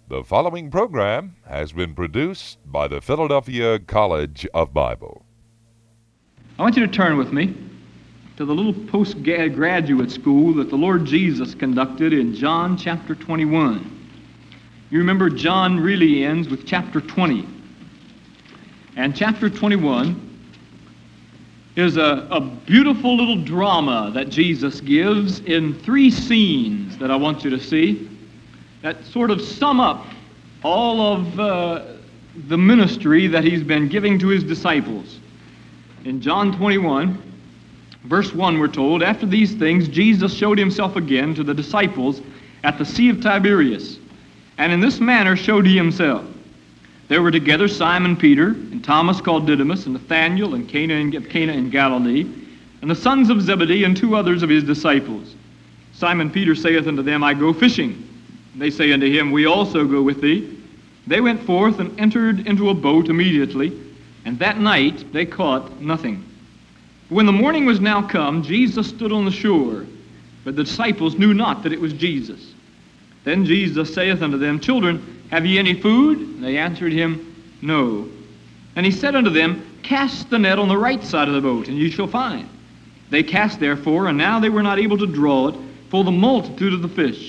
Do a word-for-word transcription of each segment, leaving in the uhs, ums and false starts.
The following program has been produced by the Philadelphia College of Bible. I want you to turn with me to the little postgraduate school that the Lord Jesus conducted in John chapter twenty-one. You remember John really ends with chapter twenty. And chapter twenty-one is a, a beautiful little drama that Jesus gives in three scenes that I want you to see that sort of sum up all of uh, the ministry that he's been giving to his disciples. In John twenty-one, verse one, we're told, "After these things, Jesus showed himself again to the disciples at the Sea of Tiberias, and in this manner showed he himself. There were together Simon Peter, and Thomas called Didymus, and Nathanael, and Cana in, Cana in Galilee, and the sons of Zebedee, and two others of his disciples. Simon Peter saith unto them, I go fishing. And they say unto him, We also go with thee. They went forth and entered into a boat immediately, and that night they caught nothing. When the morning was now come, Jesus stood on the shore, but the disciples knew not that it was Jesus. Then Jesus saith unto them, Children, have ye any food? And they answered him, No. And he said unto them, Cast the net on the right side of the boat, and ye shall find. They cast therefore, and now they were not able to draw it, for the multitude of the fish.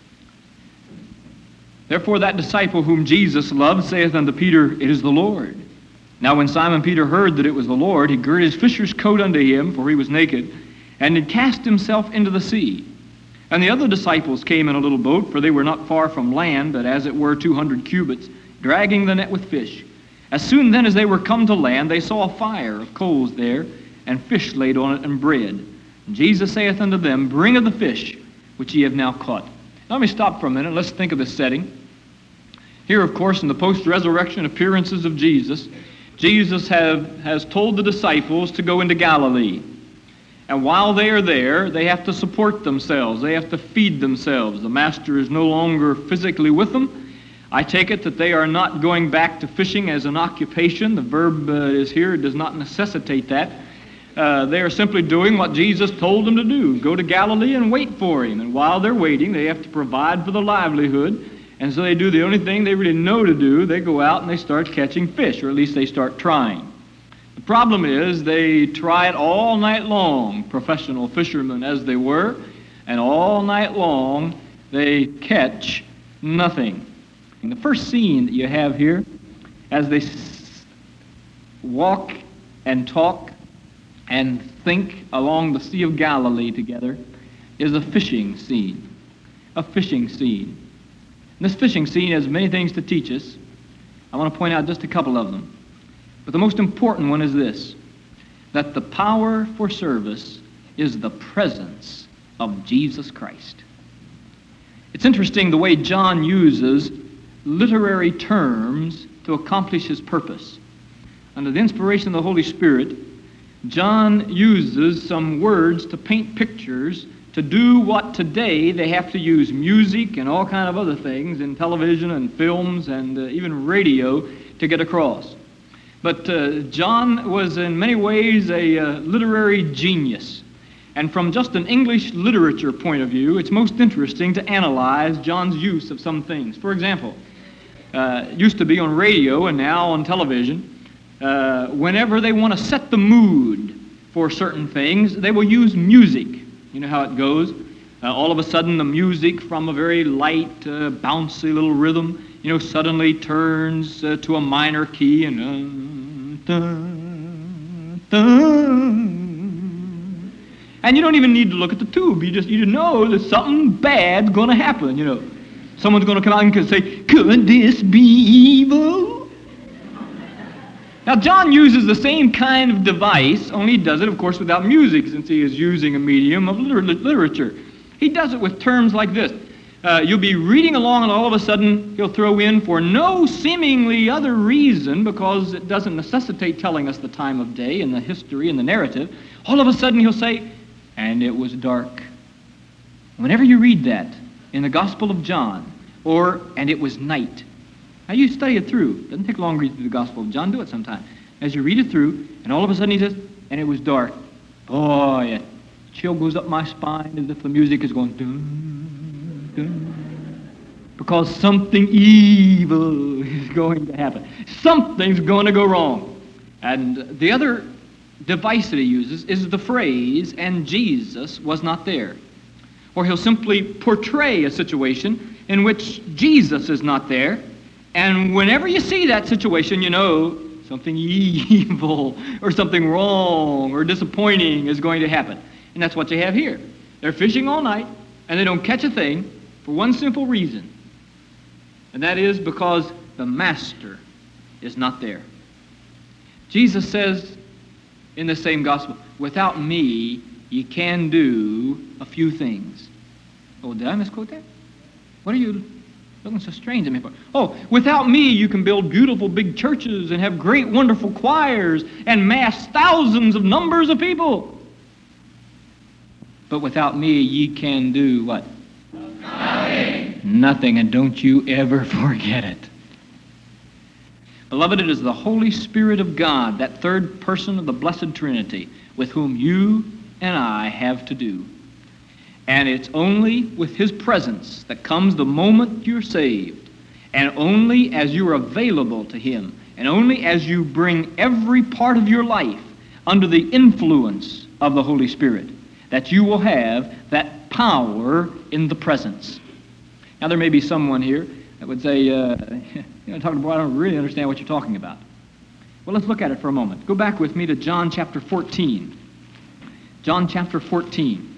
Therefore that disciple whom Jesus loved saith unto Peter, It is the Lord. Now when Simon Peter heard that it was the Lord, he girt his fisher's coat unto him, for he was naked, and did cast himself into the sea. And the other disciples came in a little boat, for they were not far from land, but as it were two hundred cubits, dragging the net with fish. As soon then as they were come to land, they saw a fire of coals there, and fish laid on it, and bread. And Jesus saith unto them, Bring of the fish, which ye have now caught. Now, let me stop for a minute. Let's think of the setting. Here, of course, in the post-resurrection appearances of Jesus, Jesus have, has told the disciples to go into Galilee. And while they are there, they have to support themselves. They have to feed themselves. The master is no longer physically with them. I take it that they are not going back to fishing as an occupation. The verb uh, is here. It does not necessitate that. Uh, they are simply doing what Jesus told them to do. Go to Galilee and wait for him. And while they're waiting, they have to provide for the livelihood. And so they do the only thing they really know to do. They go out and they start catching fish, or at least they start trying. The problem is they try it all night long, professional fishermen as they were, and all night long they catch nothing. In the first scene that you have here, as they s- walk and talk and think along the Sea of Galilee together, is a fishing scene. A fishing scene. And this fishing scene has many things to teach us. I want to point out just a couple of them. But the most important one is this, that the power for service is the presence of Jesus Christ. It's interesting the way John uses literary terms to accomplish his purpose. Under the inspiration of the Holy Spirit, John uses some words to paint pictures to do what today they have to use music and all kind of other things in television and films and uh, even radio to get across. But uh, John was in many ways a uh, literary genius. And from just an English literature point of view, it's most interesting to analyze John's use of some things. For example, uh, it used to be on radio and now on television, uh, whenever they want to set the mood for certain things, they will use music. You know how it goes. Uh, all of a sudden, the music from a very light, uh, bouncy little rhythm, you know, suddenly turns uh, to a minor key and uh, dun, dun. And you don't even need to look at the tube. You just you know that something bad's going to happen. You know, someone's going to come out and say, "Could this be evil?" Now, John uses the same kind of device, only he does it, of course, without music, since he is using a medium of liter- literature. He does it with terms like this. Uh, you'll be reading along, and all of a sudden, he'll throw in, for no seemingly other reason, because it doesn't necessitate telling us the time of day and the history and the narrative, all of a sudden he'll say, and it was dark. Whenever you read that in the Gospel of John, or, and it was night, now you study it through. It doesn't take long to read through the Gospel of John. Do it sometime. As you read it through, and all of a sudden he says, and it was dark. Boy, a chill goes up my spine as if the music is going, dun, dun, because something evil is going to happen. Something's going to go wrong. And the other device that he uses is the phrase, and Jesus was not there. Or he'll simply portray a situation in which Jesus is not there, and whenever you see that situation, you know something evil or something wrong or disappointing is going to happen. And that's what you have here. They're fishing all night, and they don't catch a thing for one simple reason, and that is because the master is not there. Jesus says in the same gospel, without me, ye can do a few things. Oh, did I misquote that? What are you looking so strange at me for? Oh, without me, you can build beautiful big churches and have great, wonderful choirs and mass thousands of numbers of people. But without me, ye can do what? Nothing. Nothing, and don't you ever forget it. Beloved, it is the Holy Spirit of God, that third person of the Blessed Trinity, with whom you and I have to do. And it's only with his presence that comes the moment you're saved, and only as you're available to him, and only as you bring every part of your life under the influence of the Holy Spirit, that you will have that power in the presence. Now, there may be someone here that would say, uh, you know, talking about, I don't really understand what you're talking about. Well, let's look at it for a moment. Go back with me to John chapter fourteen. John chapter fourteen.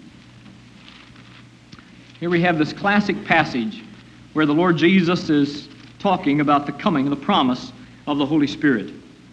Here we have this classic passage where the Lord Jesus is talking about the coming and the promise of the Holy Spirit.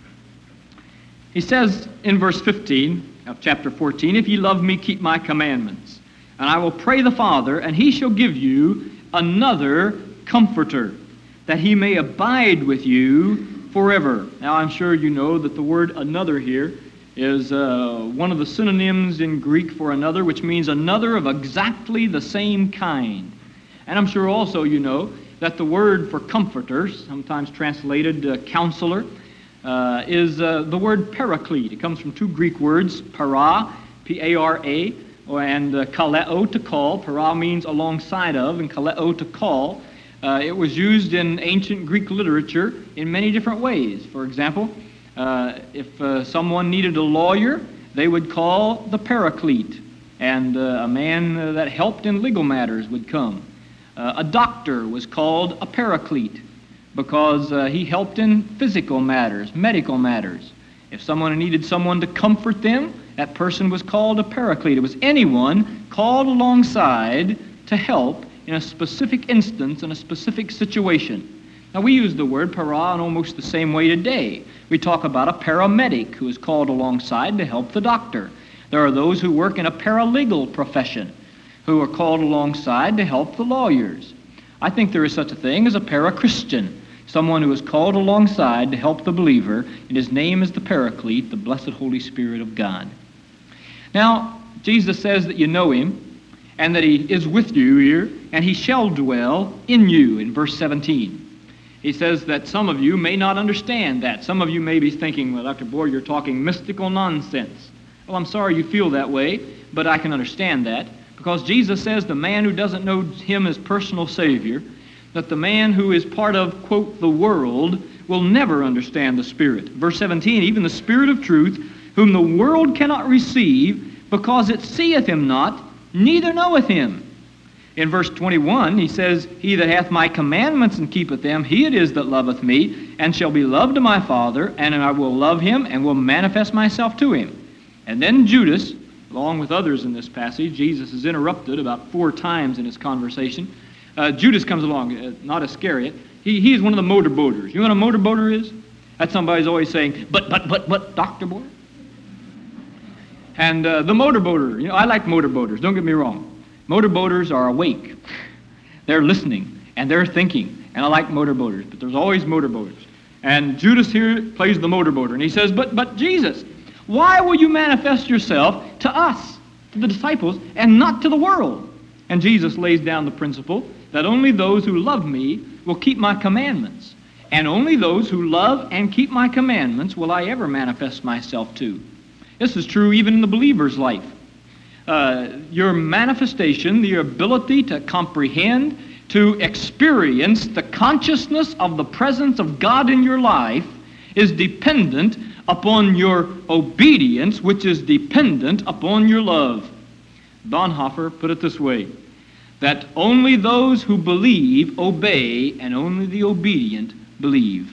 He says in verse fifteen of chapter fourteen, if ye love me, keep my commandments. And I will pray the Father, and he shall give you another Comforter, that he may abide with you forever. Now, I'm sure you know that the word another here is uh, one of the synonyms in Greek for another, which means another of exactly the same kind. And I'm sure also you know that the word for comforter, sometimes translated uh, counselor, uh, is uh, the word paraclete. It comes from two Greek words, para, P A R A, and uh, kaleo, to call. Para means alongside of, and kaleo, to call. Uh, it was used in ancient Greek literature in many different ways. For example, uh, if uh, someone needed a lawyer, they would call the paraclete, and uh, a man uh, that helped in legal matters would come. Uh, a doctor was called a paraclete because uh, he helped in physical matters, medical matters. If someone needed someone to comfort them, that person was called a paraclete. It was anyone called alongside to help in a specific instance, in a specific situation. Now, we use the word para in almost the same way today. We talk about a paramedic who is called alongside to help the doctor. There are those who work in a paralegal profession who are called alongside to help the lawyers. I think there is such a thing as a para-Christian, someone who is called alongside to help the believer, and his name is the Paraclete, the blessed Holy Spirit of God. Now, Jesus says that you know him, and that he is with you here, and he shall dwell in you, in verse seventeen. He says that some of you may not understand that. Some of you may be thinking, well, Doctor Bohr, you're talking mystical nonsense. Well, I'm sorry you feel that way, but I can understand that, because Jesus says the man who doesn't know him as personal Savior, that the man who is part of, quote, the world, will never understand the Spirit. Verse seventeen, even the Spirit of truth, whom the world cannot receive, because it seeth him not, neither knoweth him. In verse twenty-one, he says, he that hath my commandments and keepeth them, he it is that loveth me, and shall be loved of my Father, and I will love him, and will manifest myself to him. And then Judas, along with others in this passage, Jesus is interrupted about four times in his conversation. Uh, Judas comes along, uh, not Iscariot. He, he is one of the motorboaters. You know what a motorboater is? That's somebody who's always saying, but, but, but, but, Doctor Bohr. And uh, the motorboater, you know, I like motorboaters, don't get me wrong. Motorboaters are awake. They're listening, and they're thinking. And I like motorboaters, but there's always motorboaters. And Judas here plays the motorboater, and he says, but, but Jesus, why will you manifest yourself to us, to the disciples, and not to the world? And Jesus lays down the principle that only those who love me will keep my commandments. And only those who love and keep my commandments will I ever manifest myself to. This is true even in the believer's life. Uh, your manifestation, your ability to comprehend, to experience the consciousness of the presence of God in your life is dependent upon your obedience, which is dependent upon your love. Bonhoeffer put it this way, that only those who believe obey, and only the obedient believe.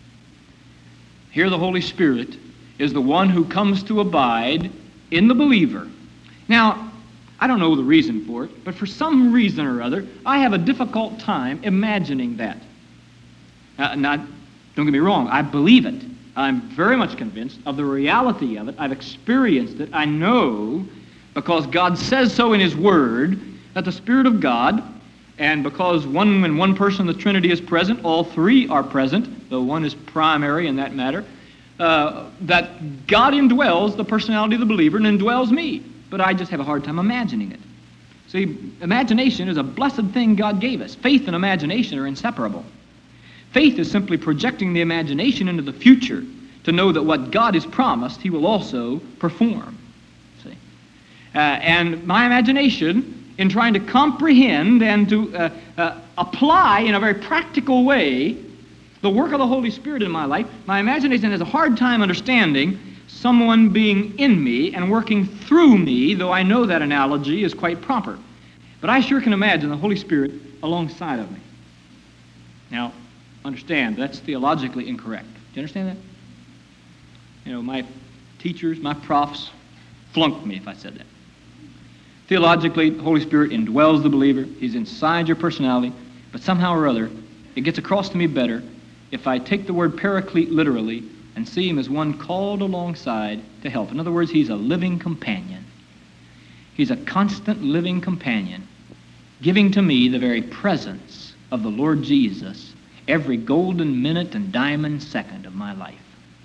Here the Holy Spirit is the one who comes to abide in the believer. Now, I don't know the reason for it, but for some reason or other, I have a difficult time imagining that. Uh, not, don't get me wrong, I believe it. I'm very much convinced of the reality of it. I've experienced it. I know, because God says so in His Word, that the Spirit of God, and because one, when one person of the Trinity is present, all three are present, though one is primary in that matter, uh, that God indwells the personality of the believer and indwells me. But I just have a hard time imagining it. See, imagination is a blessed thing God gave us. Faith and imagination are inseparable. Faith is simply projecting the imagination into the future to know that what God has promised, He will also perform. See? Uh, and my imagination, in trying to comprehend and to uh, uh, apply in a very practical way the work of the Holy Spirit in my life, my imagination has a hard time understanding someone being in me and working through me, though I know that analogy is quite proper. But I sure can imagine the Holy Spirit alongside of me. Now, understand, that's theologically incorrect. Do you understand that? You know, my teachers, my profs flunked me if I said that. Theologically, the Holy Spirit indwells the believer. He's inside your personality. But somehow or other, it gets across to me better if I take the word paraclete literally and see Him as one called alongside to help. In other words, He's a living companion. He's a constant living companion, giving to me the very presence of the Lord Jesus every golden minute and diamond second of my life.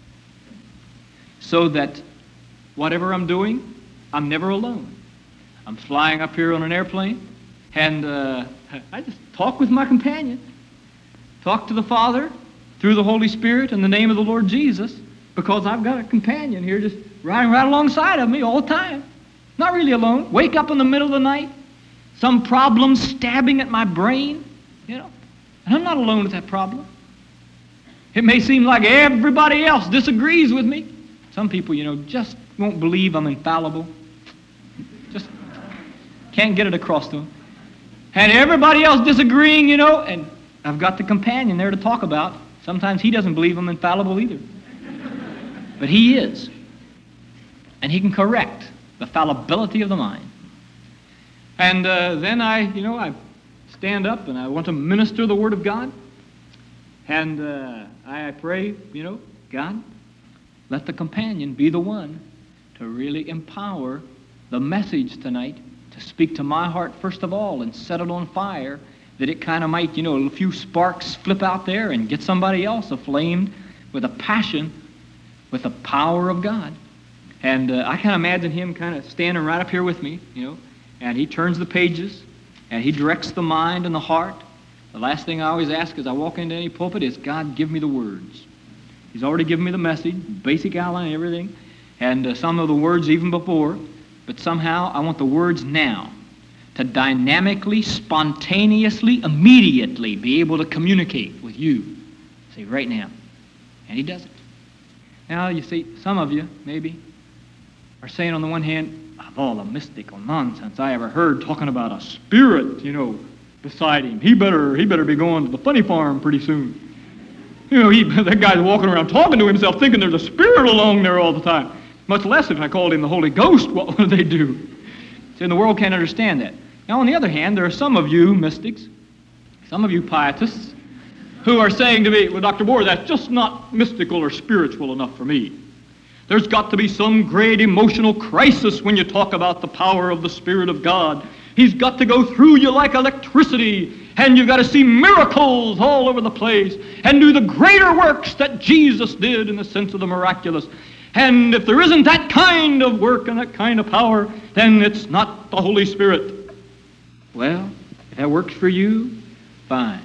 So that whatever I'm doing, I'm never alone. I'm flying up here on an airplane, and uh, I just talk with my companion. Talk to the Father through the Holy Spirit in the name of the Lord Jesus, because I've got a companion here just riding right alongside of me all the time. Not really alone. Wake up in the middle of the night, some problem stabbing at my brain, you know, and I'm not alone with that problem. It may seem like everybody else disagrees with me. Some people, you know, just won't believe I'm infallible. Just can't get it across to them. And everybody else disagreeing, you know, and I've got the companion there to talk about. Sometimes he doesn't believe I'm infallible either. But he is. And he can correct the fallibility of the mind. And uh, then I, you know, I stand up and I want to minister the Word of God. And uh, I pray, you know, God, let the companion be the one to really empower the message tonight, to speak to my heart first of all and set it on fire, that it kind of might, you know, a few sparks flip out there and get somebody else aflamed with a passion, with the power of God. And uh, I can imagine him kind of standing right up here with me, you know, and he turns the pages, and he directs the mind and the heart. The last thing I always ask as I walk into any pulpit is, God, give me the words. He's already given me the message, basic outline, everything, and uh, some of the words even before, but somehow I want the words now to dynamically, spontaneously, immediately be able to communicate with you. See, right now. And he does it. Now, you see, some of you, maybe, are saying on the one hand, of all the mystical nonsense I ever heard talking about a spirit, you know, beside him. He better, he better be going to the funny farm pretty soon. You know, he, that guy's walking around talking to himself thinking there's a spirit along there all the time. Much less if I called him the Holy Ghost, what would they do? See, the world can't understand that. Now, on the other hand, there are some of you mystics, some of you pietists, who are saying to me, well, Doctor Bohr, that's just not mystical or spiritual enough for me. There's got to be some great emotional crisis when you talk about the power of the Spirit of God. He's got to go through you like electricity, and you've got to see miracles all over the place, and do the greater works that Jesus did in the sense of the miraculous. And if there isn't that kind of work and that kind of power, then it's not the Holy Spirit. Well, if that works for you, fine.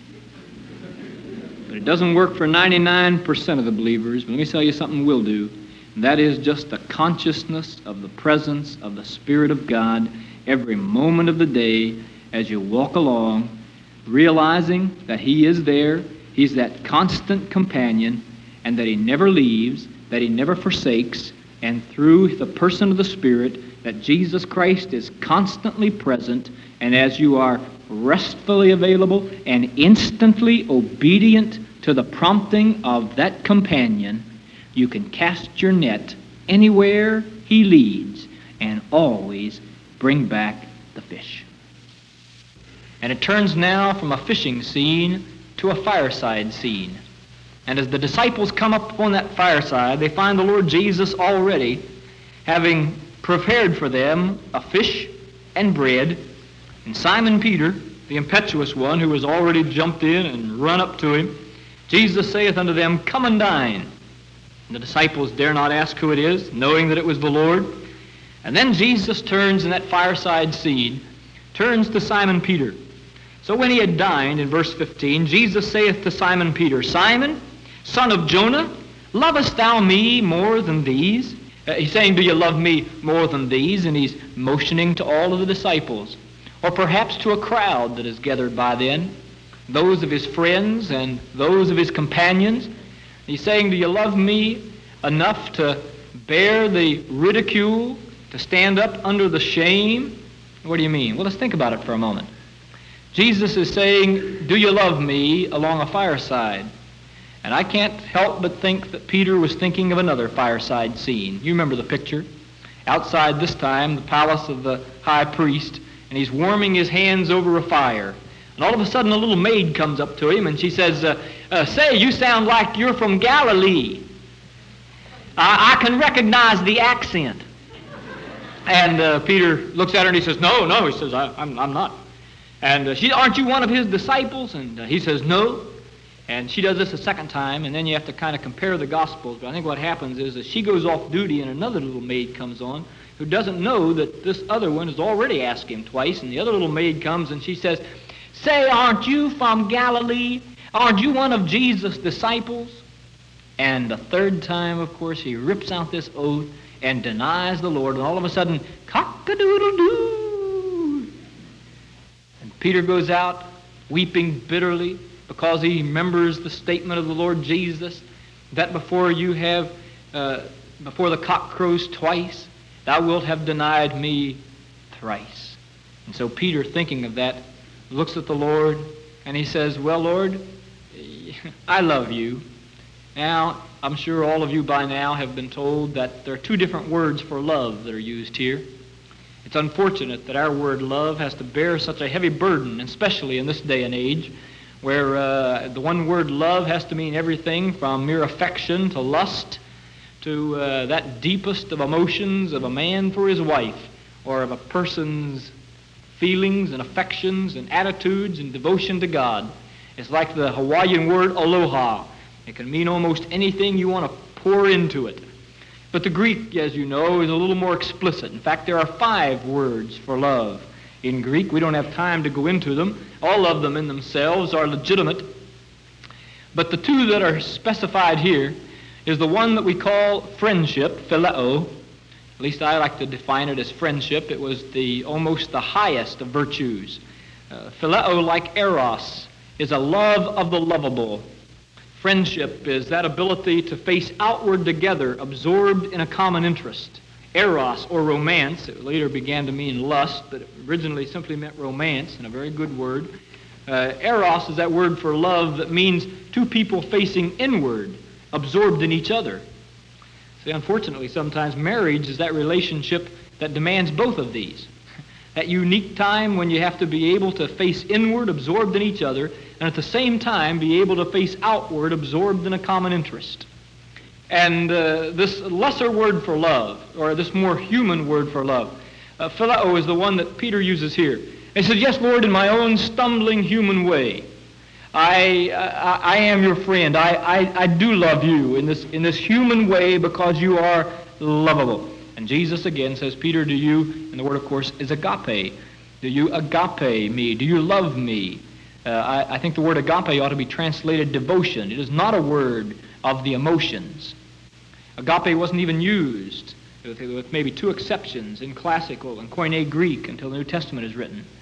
But it doesn't work for ninety-nine percent of the believers. But let me tell you something we'll do. And that is just the consciousness of the presence of the Spirit of God every moment of the day as you walk along, realizing that he is there, he's that constant companion, and that he never leaves, that he never forsakes, and through the person of the Spirit, that Jesus Christ is constantly present, and as you are restfully available and instantly obedient to the prompting of that companion, you can cast your net anywhere he leads and always bring back the fish. And it turns now from a fishing scene to a fireside scene. And as the disciples come up upon that fireside, they find the Lord Jesus already having prepared for them a fish and bread. And Simon Peter, the impetuous one who has already jumped in and run up to him, Jesus saith unto them, Come and dine. And the disciples dare not ask who it is, knowing that it was the Lord. And then Jesus turns in that fireside scene, turns to Simon Peter. So when he had dined, in verse fifteen, Jesus saith to Simon Peter, Simon, son of Jonah, lovest thou me more than these? Uh, he's saying, do you love me more than these? And he's motioning to all of the disciples, or perhaps to a crowd that is gathered by then, those of his friends and those of his companions. He's saying, do you love me enough to bear the ridicule, to stand up under the shame? What do you mean? Well, let's think about it for a moment. Jesus is saying, do you love me along a fireside? And I can't help but think that Peter was thinking of another fireside scene. You remember the picture. Outside this time, the palace of the high priest, and he's warming his hands over a fire. And all of a sudden, a little maid comes up to him, and she says, uh, uh, say, you sound like you're from Galilee. I, I can recognize the accent. And uh, Peter looks at her, and he says, no, no. He says, I, I'm, I'm not. And uh, she, aren't you one of his disciples? And uh, he says, no. And she does this a second time, and then you have to kind of compare the Gospels. But I think what happens is that she goes off duty, and another little maid comes on who doesn't know that this other one has already asked him twice. And the other little maid comes, and she says, say, aren't you from Galilee? Aren't you one of Jesus' disciples? And the third time, of course, he rips out this oath and denies the Lord. And all of a sudden, cock-a-doodle-doo. Peter goes out weeping bitterly because he remembers the statement of the Lord Jesus that before you have, uh, before the cock crows twice, thou wilt have denied me thrice. And so Peter, thinking of that, looks at the Lord and he says, well, Lord, I love you. Now, I'm sure all of you by now have been told that there are two different words for love that are used here. It's unfortunate that our word love has to bear such a heavy burden, especially in this day and age, where uh, the one word love has to mean everything from mere affection to lust to uh, that deepest of emotions of a man for his wife, or of a person's feelings and affections and attitudes and devotion to God. It's like the Hawaiian word aloha. It can mean almost anything you want to pour into it. But the Greek, as you know, is a little more explicit. In fact, there are five words for love in Greek. We don't have time to go into them. All of them in themselves are legitimate. But the two that are specified here is the one that we call friendship, phileo. At least I like to define it as friendship. It was the almost the highest of virtues. Uh, phileo, like eros, is a love of the lovable. Friendship is that ability to face outward together, absorbed in a common interest. Eros, or romance, it later began to mean lust, but it originally simply meant romance, and a very good word. Uh, eros is that word for love that means two people facing inward, absorbed in each other. See, unfortunately, sometimes marriage is that relationship that demands both of these. That unique time when you have to be able to face inward, absorbed in each other, and at the same time be able to face outward, absorbed in a common interest. And uh, this lesser word for love, or this more human word for love, uh, phileo, is the one that Peter uses here. He says, yes, Lord, in my own stumbling human way, I, I, I am your friend. I, I, I do love you in this, in this human way because you are lovable. And Jesus again says, Peter, do you, and the word, of course, is agape. Do you agape me? Do you love me? Uh, I, I think the word agape ought to be translated devotion. It is not a word of the emotions. Agape wasn't even used, with, with maybe two exceptions, in classical and Koine Greek until the New Testament is written.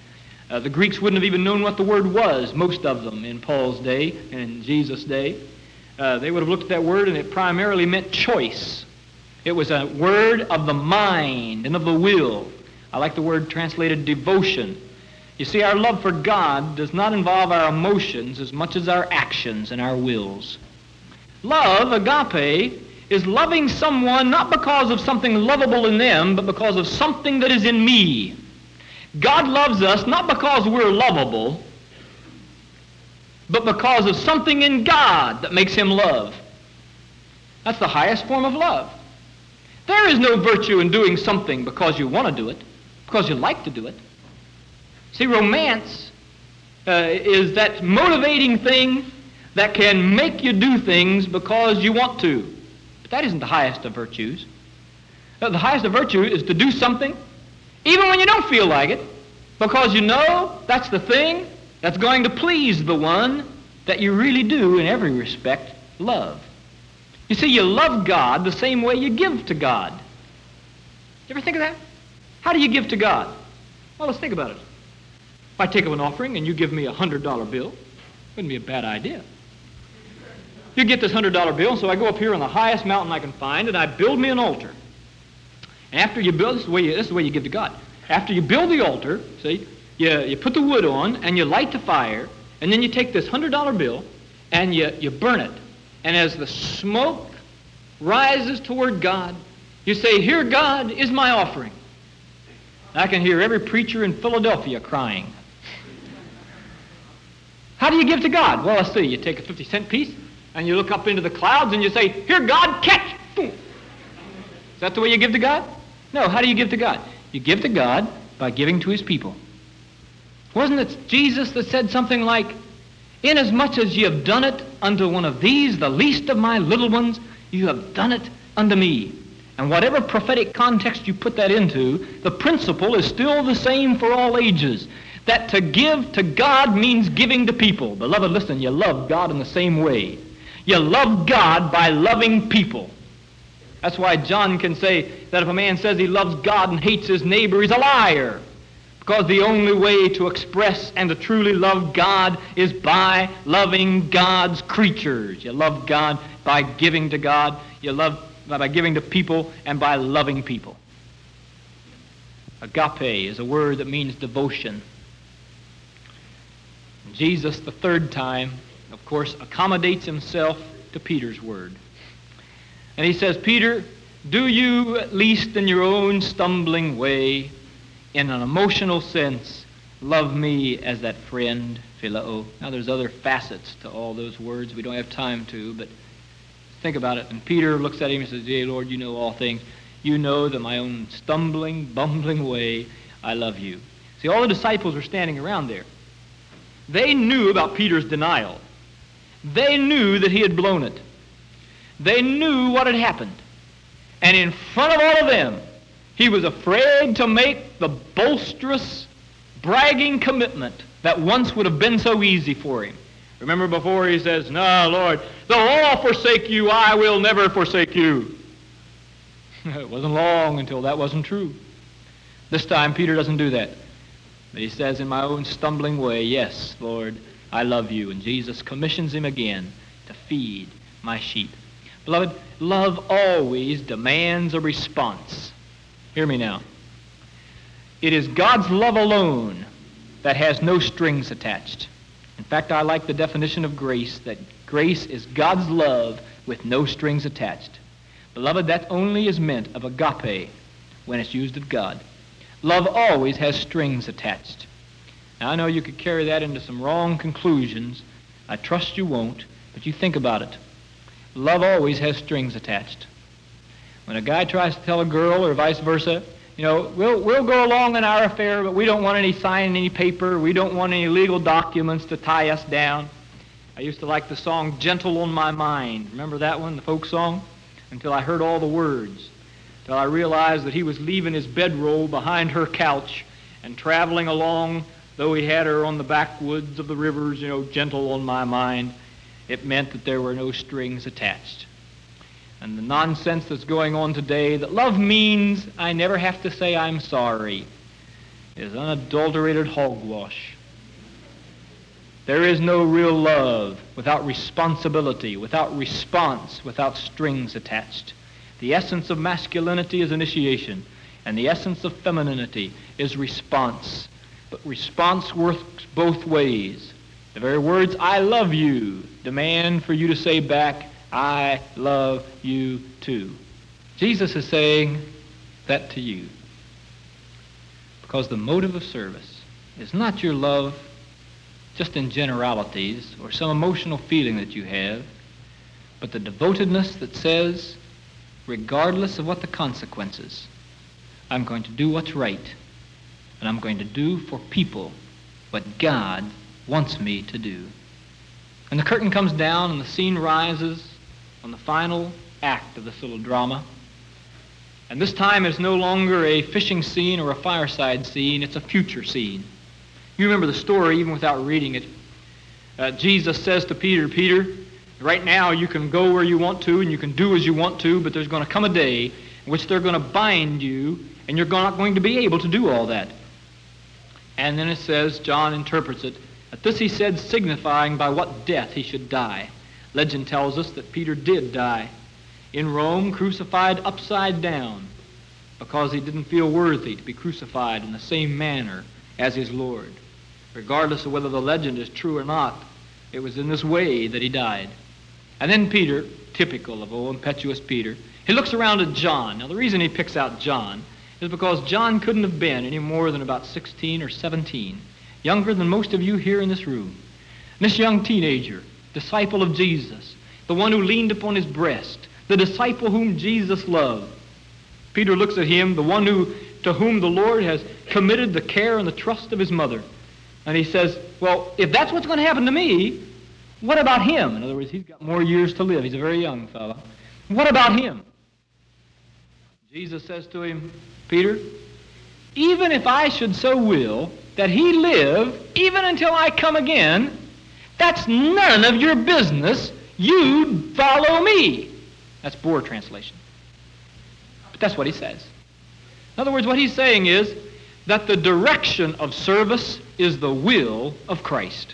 Uh, the Greeks wouldn't have even known what the word was, most of them, in Paul's day and in Jesus' day. Uh, they would have looked at that word, and it primarily meant choice. It was a word of the mind and of the will. I like the word translated devotion. You see, our love for God does not involve our emotions as much as our actions and our wills. Love, agape, is loving someone not because of something lovable in them, but because of something that is in me. God loves us not because we're lovable, but because of something in God that makes him love. That's the highest form of love. There is no virtue in doing something because you want to do it, because you like to do it. See, romance uh, is that motivating thing that can make you do things because you want to. But that isn't the highest of virtues. Uh, the highest of virtue is to do something even when you don't feel like it, because you know that's the thing that's going to please the one that you really do, in every respect, love. You see, you love God the same way you give to God. You ever think of that? How do you give to God? Well, let's think about it. If I take up an offering and you give me a one hundred dollar bill, wouldn't be a bad idea. You get this one hundred dollar bill, so I go up here on the highest mountain I can find, and I build me an altar. And after you build, this is the way you, this is the way you give to God. After you build the altar, see, you, you put the wood on, and you light the fire, and then you take this one hundred dollar bill, and you, you burn it. And as the smoke rises toward God, you say, "Here, God, is my offering." I can hear every preacher in Philadelphia crying. How do you give to God? Well, let's see. You take a fifty cent piece, and you look up into the clouds, and you say, "Here, God, catch!" Boom. Is that the way you give to God? No, how do you give to God? You give to God by giving to his people. Wasn't it Jesus that said something like, "Inasmuch as ye have done it unto one of these, the least of my little ones, you have done it unto me." And whatever prophetic context you put that into, the principle is still the same for all ages. That to give to God means giving to people. Beloved, listen, you love God in the same way. You love God by loving people. That's why John can say that if a man says he loves God and hates his neighbor, he's a liar. Because the only way to express and to truly love God is by loving God's creatures. You love God by giving to God. You love by giving to people and by loving people. Agape is a word that means devotion. Jesus, the third time, of course, accommodates himself to Peter's word. And he says, "Peter, do you, at least in your own stumbling way, in an emotional sense, love me as that friend, phileo?" Now there's other facets to all those words. We don't have time to, but think about it. And Peter looks at him and says, "Yea, Lord, you know all things. You know that my own stumbling, bumbling way, I love you." See, all the disciples were standing around there. They knew about Peter's denial. They knew that he had blown it. They knew what had happened. And in front of all of them, he was afraid to make the boisterous, bragging commitment that once would have been so easy for him. Remember before he says, "No, Lord, though all forsake you, I will never forsake you." It wasn't long until that wasn't true. This time, Peter doesn't do that. But he says, "In my own stumbling way, yes, Lord, I love you." And Jesus commissions him again to feed my sheep. Beloved, love always demands a response. Hear me now. It is God's love alone that has no strings attached. In fact, I like the definition of grace, that grace is God's love with no strings attached. Beloved, that only is meant of agape when it's used of God. Love always has strings attached. Now, I know you could carry that into some wrong conclusions. I trust you won't, but you think about it. Love always has strings attached. When a guy tries to tell a girl, or vice versa, you know, we'll, we'll go along in our affair, but we don't want any signing any paper. We don't want any legal documents to tie us down. I used to like the song "Gentle on My Mind." Remember that one, the folk song? Until I heard all the words. Until I realized that he was leaving his bedroll behind her couch and traveling along, though he had her on the backwoods of the rivers, you know, gentle on my mind. It meant that there were no strings attached. And the nonsense that's going on today, that love means I never have to say I'm sorry. is unadulterated hogwash. There is no real love without responsibility, without response, without strings attached. The essence of masculinity is initiation, and the essence of femininity is response. But response works both ways. The very words, I love you, demand for you to say back, I love you too. Jesus is saying that to you. Because the motive of service is not your love just in generalities or some emotional feeling that you have, but the devotedness that says, regardless of what the consequences, I'm going to do what's right, and I'm going to do for people what God wants me to do. And the curtain comes down and the scene rises on the final act of this little drama. And this time it's no longer a fishing scene or a fireside scene, it's a future scene. You remember the story even without reading it. Uh, Jesus says to Peter, Peter, right now you can go where you want to and you can do as you want to, but there's going to come a day in which they're going to bind you and you're not going to be able to do all that. And then it says, John interprets it, that this he said signifying by what death he should die. Legend tells us that Peter did die in Rome, crucified upside down, because he didn't feel worthy to be crucified in the same manner as his Lord. Regardless of whether the legend is true or not, it was in this way that he died. And then Peter, typical of old impetuous Peter, he looks around at John. Now the reason he picks out John is because John couldn't have been any more than about sixteen or seventeen, younger than most of you here in this room. And this young teenager, disciple of Jesus, the one who leaned upon his breast, the disciple whom Jesus loved. Peter looks at him, the one who, to whom the Lord has committed the care and the trust of his mother. And he says, well, if that's what's going to happen to me, what about him? In other words, he's got more years to live. He's a very young fellow. What about him? Jesus says to him, Peter, even if I should so will that he live even until I come again, that's none of your business. You follow me. That's Boer translation. But that's what he says. In other words, what he's saying is that the direction of service is the will of Christ.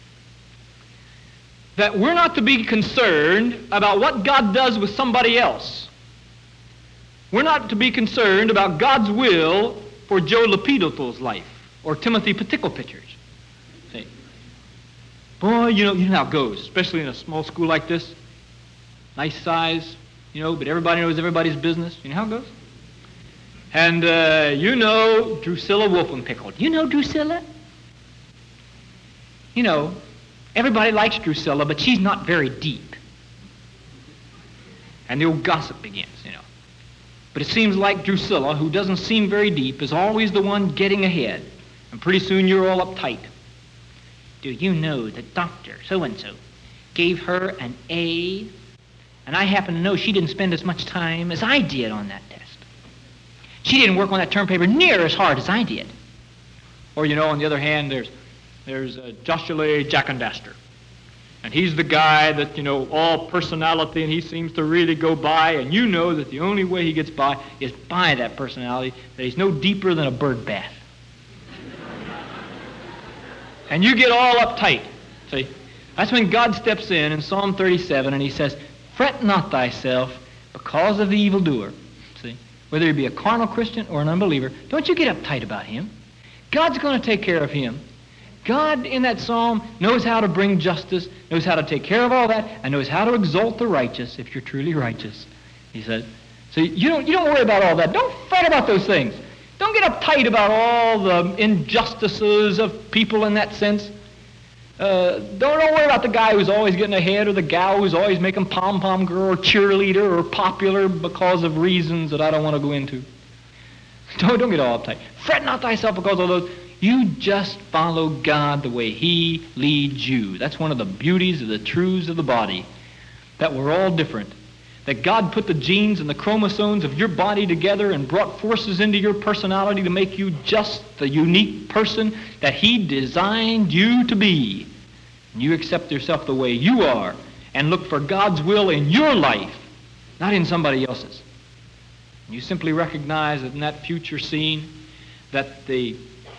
That we're not to be concerned about what God does with somebody else. We're not to be concerned about God's will for Joe Lapidotto's life or Timothy Patikopitcher's. See? Boy, you know, you know how it goes, especially in a small school like this. Nice size, you know, but everybody knows everybody's business. You know how it goes? And uh, you know Drusilla Wolfenpickel. You know Drusilla? You know, everybody likes Drusilla, but she's not very deep. And the old gossip begins, you know. But it seems like Drusilla, who doesn't seem very deep, is always the one getting ahead. And pretty soon you're all uptight. Do you know that Doctor so-and-so gave her an A? And I happen to know she didn't spend as much time as I did on that test. She didn't work on that term paper near as hard as I did. Or, you know, on the other hand, there's there's uh, Joshua Jackandaster. And he's the guy that, you know, all personality, and he seems to really go by, and you know that the only way he gets by is by that personality, that he's no deeper than a bird bath. And you get all uptight. See? That's when God steps in in Psalm thirty-seven, and he says, fret not thyself because of the evildoer. See? Whether he be a carnal Christian or an unbeliever, don't you get uptight about him. God's going to take care of him. God in that psalm knows how to bring justice, knows how to take care of all that, and knows how to exalt the righteous if you're truly righteous, he said. So you don't, you don't worry about all that. Don't fret about those things. Don't get uptight about all the injustices of people in that sense. Uh, don't, don't worry about the guy who's always getting ahead or the gal who's always making pom-pom girl or cheerleader or popular because of reasons that I don't want to go into. Don't, don't get all uptight. Fret not thyself because of those. You just follow God the way he leads you. That's one of the beauties of the truths of the body, that we're all different. That God put the genes and the chromosomes of your body together and brought forces into your personality to make you just the unique person that he designed you to be. And you accept yourself the way you are and look for God's will in your life, not in somebody else's. And you simply recognize that in that future scene that the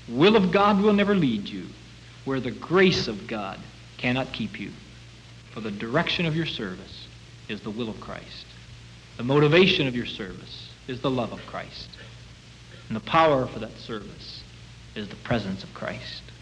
will of God will never lead you where the grace of God cannot keep you. For the direction of your service is the will of Christ. The motivation of your service is the love of Christ. And the power for that service is the presence of Christ.